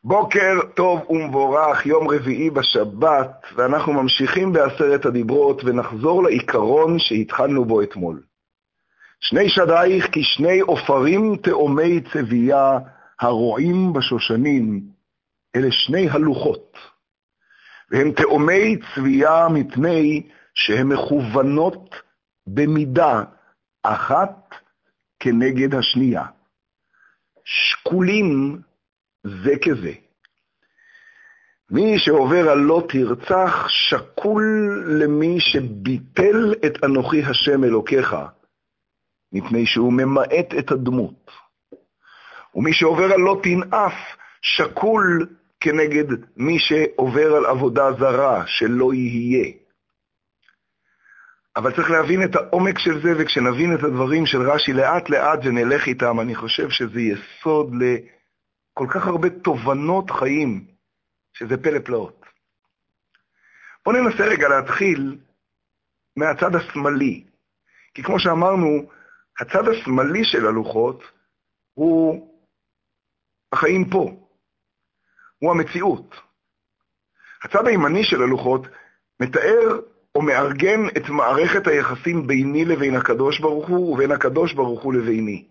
בוקר טוב ומבורך, יום רביעי בשבת, ואנחנו ממשיכים בעשרת הדיברות ונחזור לעיקרון שהתחלנו בו אתמול. שני שדייך כשני עופרים תאומי צבייה הרועים בשושנים, אלה שני הלוחות, והם תאומי צבייה מפני שהן מכוונות במידה אחת כנגד השנייה. שקולים זה כזה. מי שעובר על לא תרצח שקול למי שביטל את אנוכי השם אלוקיך, מפני שהוא ממעט את הדמות. ומי שעובר על לא תנאף שקול כנגד מי שעובר על עבודה זרה שלא יהיה. אבל צריך להבין את העומק של זה, וכשנבין את הדברים של רש"י לאט לאט ונלך איתם, אני חושב שזה יסוד כל כך הרבה תובנות חיים, שזה פלא פלאות. בואו ננסה רגע להתחיל מהצד השמאלי. כי כמו שאמרנו, הצד השמאלי של הלוחות הוא החיים פה. הוא המציאות. הצד הימני של הלוחות מתאר או מארגן את מערכת היחסים ביני לבין הקדוש ברוך הוא ובין הקדוש ברוך הוא לביני.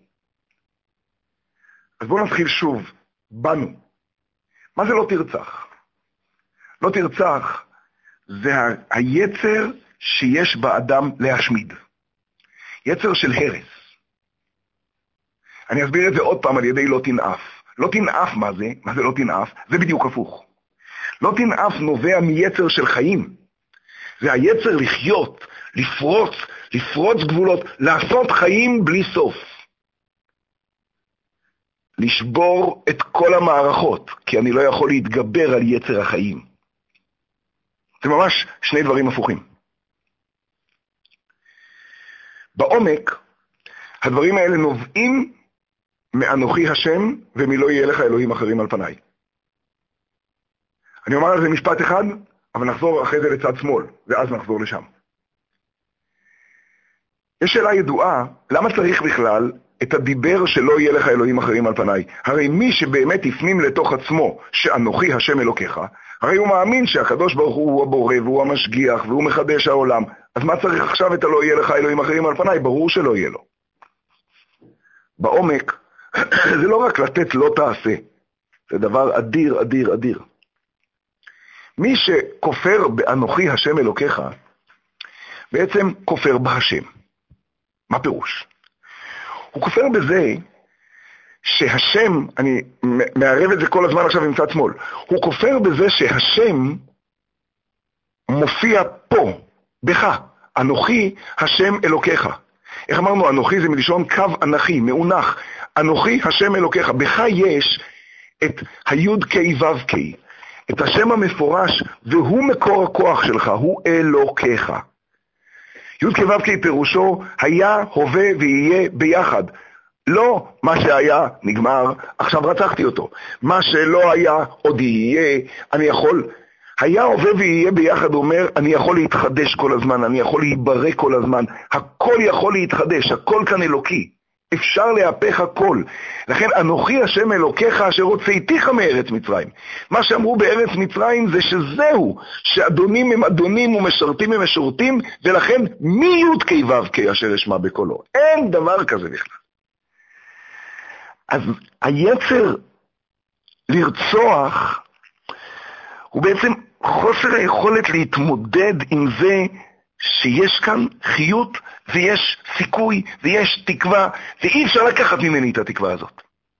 אז בואו נתחיל שוב. בנו. מה זה לא תרצח? לא תרצח זה היצר שיש באדם להשמיד. יצר של הרס. אני אסביר את זה עוד פעם על ידי לא תנאף. לא תנאף מה זה? מה זה לא תנאף? זה בדיוק הפוך. לא תנאף נובע מיצר של חיים. זה היצר לחיות, לפרוץ גבולות, לעשות חיים בלי סוף. לשבור את כל המערכות, כי אני לא יכול להתגבר על יצר החיים. זה ממש שני דברים הפוכים. בעומק, הדברים האלה נובעים מאנוכי השם, ומלא יהיה לך אלוהים אחרים על פניי. אני אומר על זה משפט אחד, אבל נחזור אחרי זה לצד שמאל, ואז נחזור לשם. יש שאלה ידועה, למה צריך בכלל את הדיבר שלא יהיה לך אלוהים אחרים על פניי? הרי מי שבאמת יפנים לתוך עצמו שאנוכי השם אלוקיך, הרי הוא מאמין שהקדוש ברוך הוא הבורא והוא המשגיח והוא מחדש העולם. אז מה צריך עכשיו את הלא יהיה לך אלוהים אחרים על פניי? ברור שלא יהיה לו. בעומק, זה לא רק לתת לא תעשה, זה דבר אדיר, אדיר, אדיר. מי שכופר באנוכי השם אלוקיך, בעצם כופר בהשם. מה פירוש? הוא כופר בזה שהשם, אני מערב את זה כל הזמן עכשיו עם צד שמאל, הוא כופר בזה שהשם מופיע פה, בך, אנוכי השם אלוקיך. איך אמרנו? אנוכי זה מלשון קו אנכי, מאונח. אנוכי השם אלוקיך. בך יש את היוד קי וו קי, את השם המפורש, והוא מקור הכוח שלך, הוא אלוקיך. יוד קי וו קי פירושו היה, הווה ויהיה ביחד. לא מה שהיה נגמר, עכשיו רצחתי אותו. מה שלא היה עוד יהיה, אני יכול, היה הווה ויהיה ביחד, אומר, אני יכול להתחדש כל הזמן, אני יכול להיברא כל הזמן, הכל יכול להתחדש, הכל כאן אלוקי. אפשר להפך הכל. לכן אנוכי השם אלוקיך אשר הוצאתיך מארץ מצרים. מה שאמרו בארץ מצרים זה שזהו, שאדונים הם אדונים ומשרתים הם משרתים, ולכן מי יוד קי וו קי אשר אשמע בקולו. אין דבר כזה בכלל. אז היצר לרצוח הוא בעצם חוסר היכולת להתמודד עם זה שיש כאן חיות ויש סיכוי ויש תקווה, ואי אפשר לקחת ממני את התקווה הזאת.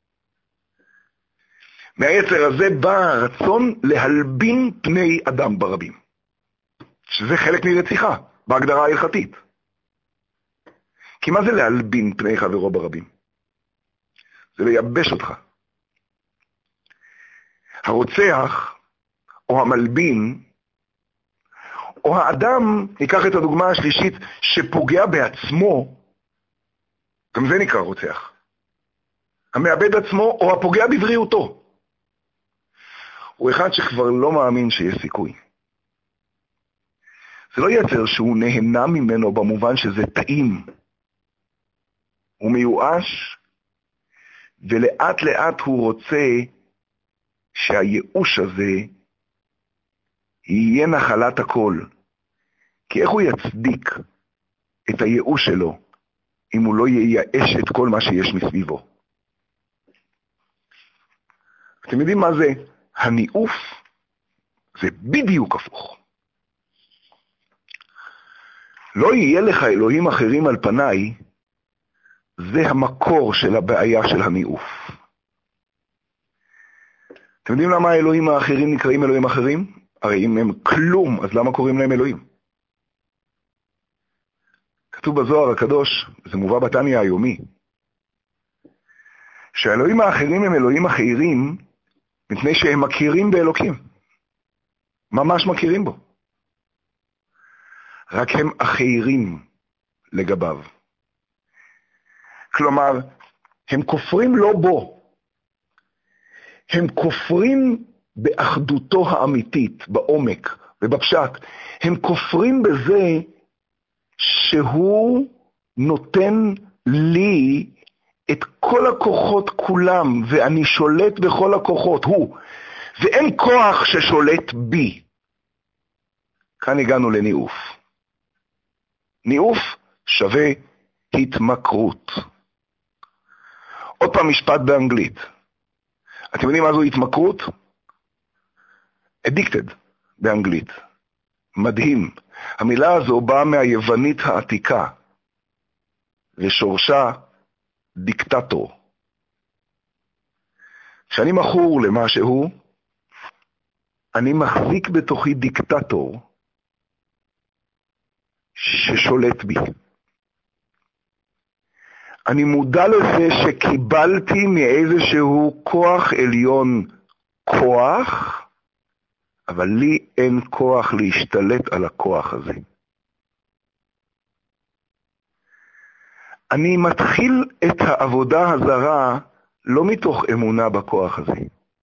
מהיצר הזה בא הרצון להלבין פני אדם ברבים, שזה חלק מרציחה בהגדרה ההלכתית. כי מה זה להלבין פני חברו ברבים? זה לייבש אותך. הרוצח או המלבין או האדם, ניקח את הדוגמה השלישית, שפוגע בעצמו, גם זה נקרא רוצח. המאבד עצמו או הפוגע בבריאותו. הוא אחד שכבר לא מאמין שיש סיכוי. זה לא יצר שהוא נהנה ממנו במובן שזה טעים. הוא מיואש, ולאט לאט הוא רוצה שהייאוש הזה יהיה נחלת הכל. כי איך הוא יצדיק את הייאוש שלו אם הוא לא ייאש את כל מה שיש מסביבו? אתם יודעים מה זה? הניאוף זה בדיוק הפוך. לא יהיה לך אלוהים אחרים על פניי, זה המקור של הבעיה של הניאוף. אתם יודעים למה האלוהים האחרים נקראים אלוהים אחרים? הרי אם הם כלום, אז למה קוראים להם אלוהים? כתוב בזוהר הקדוש, זה מובא בתניא היומי, שהאלוהים האחרים הם אלוהים אחרים, מפני שהם מכירים באלוקים. ממש מכירים בו. רק הם אחרים לגביו. כלומר, הם כופרים לא בו. הם כופרים באחדותו האמיתית, בעומק ובפשט. הם כופרים בזה שהוא נותן לי את כל הכוחות כולם, ואני שולט בכל הכוחות, הוא. ואין כוח ששולט בי. כאן הגענו לניאוף. ניאוף שווה התמכרות. עוד פעם משפט באנגלית. אתם יודעים מה זו התמכרות? addicted באנגלית. מדהים. המילה הזו באה מהיוונית העתיקה, ושורשה דיקטטור. כשאני מכור למשהו, אני מחזיק בתוכי דיקטטור ששולט בי. אני מודע לזה שקיבלתי מאיזשהו כוח עליון כוח, אבל לי אין כוח להשתלט על הכוח הזה. אני מתחיל את העבודה הזרה לא מתוך אמונה בכוח הזה.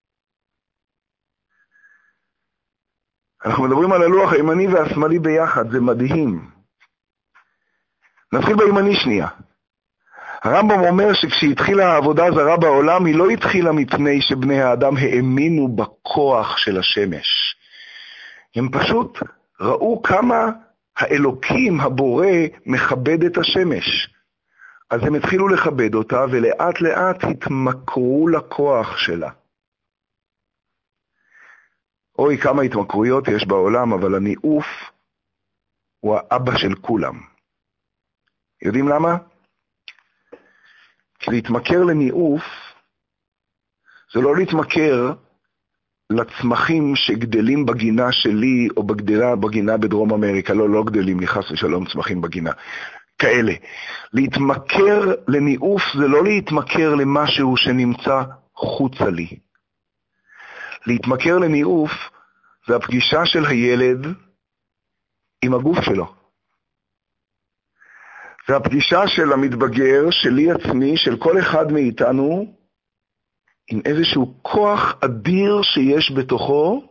אנחנו מדברים על הלוח הימני והשמאלי ביחד, זה מדהים. נתחיל בימני שנייה. הרמב"ם אומר שכשהתחילה העבודה הזרה בעולם, היא לא התחילה מפני שבני האדם האמינו בכוח של השמש. הם פשוט ראו כמה האלוקים, הבורא, מכבד את השמש. אז הם התחילו לכבד אותה, ולאט לאט התמכרו לכוח שלה. אוי, כמה התמכרויות יש בעולם, אבל הניאוף הוא האבא של כולם. יודעים למה? כי להתמכר לניאוף, זה לא להתמכר לצמחים שגדלים בגינה שלי, או בגינה בדרום אמריקה. לא גדלים לי חס ושלום צמחים בגינה. כאלה. להתמכר לניאוף זה לא להתמכר למשהו שנמצא חוצה לי. להתמכר לניאוף זה הפגישה של הילד עם הגוף שלו. זה הפגישה של המתבגר, שלי עצמי, של כל אחד מאיתנו, עם איזשהו כוח אדיר שיש בתוכו,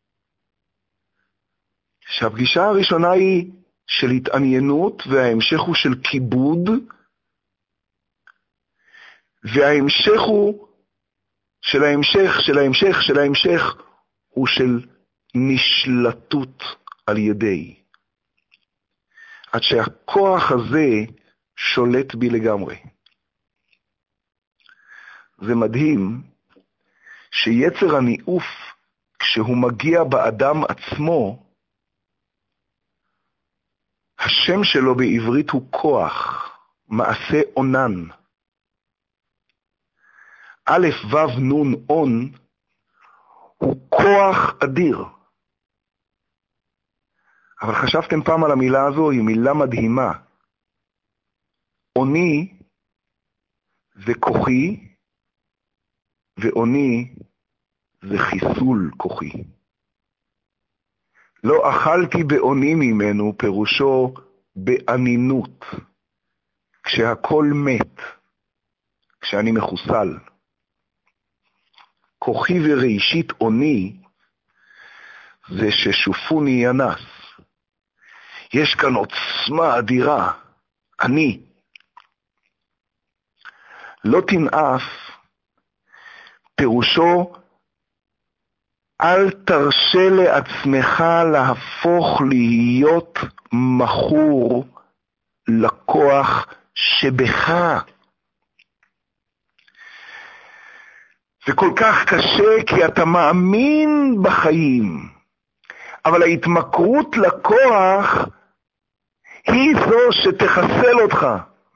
שהפגישה הראשונה היא של התעניינות, וההמשך הוא של כיבוד, וההמשך הוא של ההמשך הוא של נשלטות על ידי. עד שהכוח הזה שולט בי לגמרי. זה מדהים שיצר הניאוף, כשהוא מגיע באדם עצמו, השם שלו בעברית הוא כוח, מעשה אונן. א' ו' נון און הוא כוח אדיר. אבל חשבתם פעם על המילה הזו? היא מילה מדהימה. אוני זה כוחי, ואוני זה חיסול כוחי. לא אכלתי באוני ממנו, פירושו באנינות. כשהכל מת, כשאני מחוסל. כוחי וראשית אוני זה ששופוני ינס. יש כאן עוצמה אדירה. אני. לא תנאף, פירושו אל תרשה לעצמך להפוך להיות מכור לכוח שבך. זה כל כך קשה כי אתה מאמין בחיים, אבל ההתמכרות לכוח היא זו שתחסל אותך.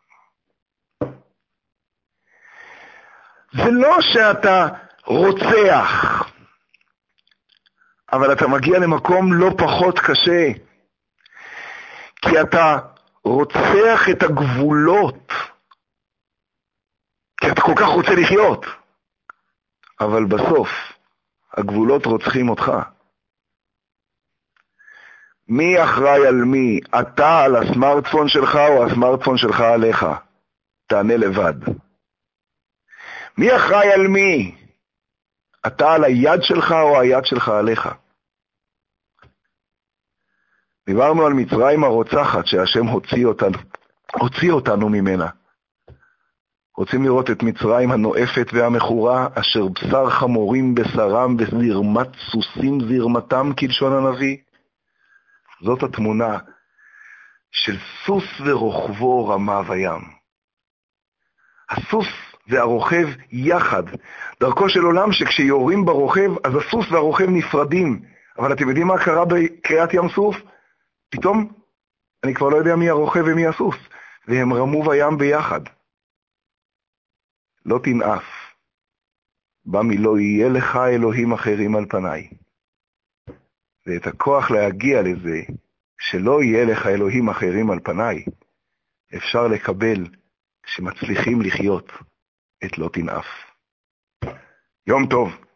זה לא שאתה רוצח, אבל אתה מגיע למקום לא פחות קשה, כי אתה רוצח את הגבולות, כי אתה כל כך רוצה לחיות, אבל בסוף הגבולות רוצחים אותך. מי אחראי על מי? אתה על הסמארטפון שלך או הסמארטפון שלך עליך? תענה לבד. מי אחראי על מי? אתה על היד שלך או היד שלך עליך? דיברנו על מצרים הרוצחת שהשם הוציא אותנו ממנה. רוצים לראות את מצרים הנואפת והמחורה, אשר בשר חמורים בשרם וזרמת סוסים זרמתם כלשון הנביא? זאת התמונה של סוס ורוכבו רמה וים. הסוס והרוכב יחד. דרכו של עולם שכשיורים ברוכב, אז הסוס והרוכב נפרדים. אבל אתם יודעים מה קרה בקריאת ים סוף? פתאום אני כבר לא יודע מי הרוכב ומי הסוס, והם רמו בים ביחד. לא תנאף, בא מלא יהיה לך אלוהים אחרים על פניי. ואת הכוח להגיע לזה, שלא יהיה לך אלוהים אחרים על פניי, אפשר לקבל שמצליחים לחיות את לא תנאף. יום טוב.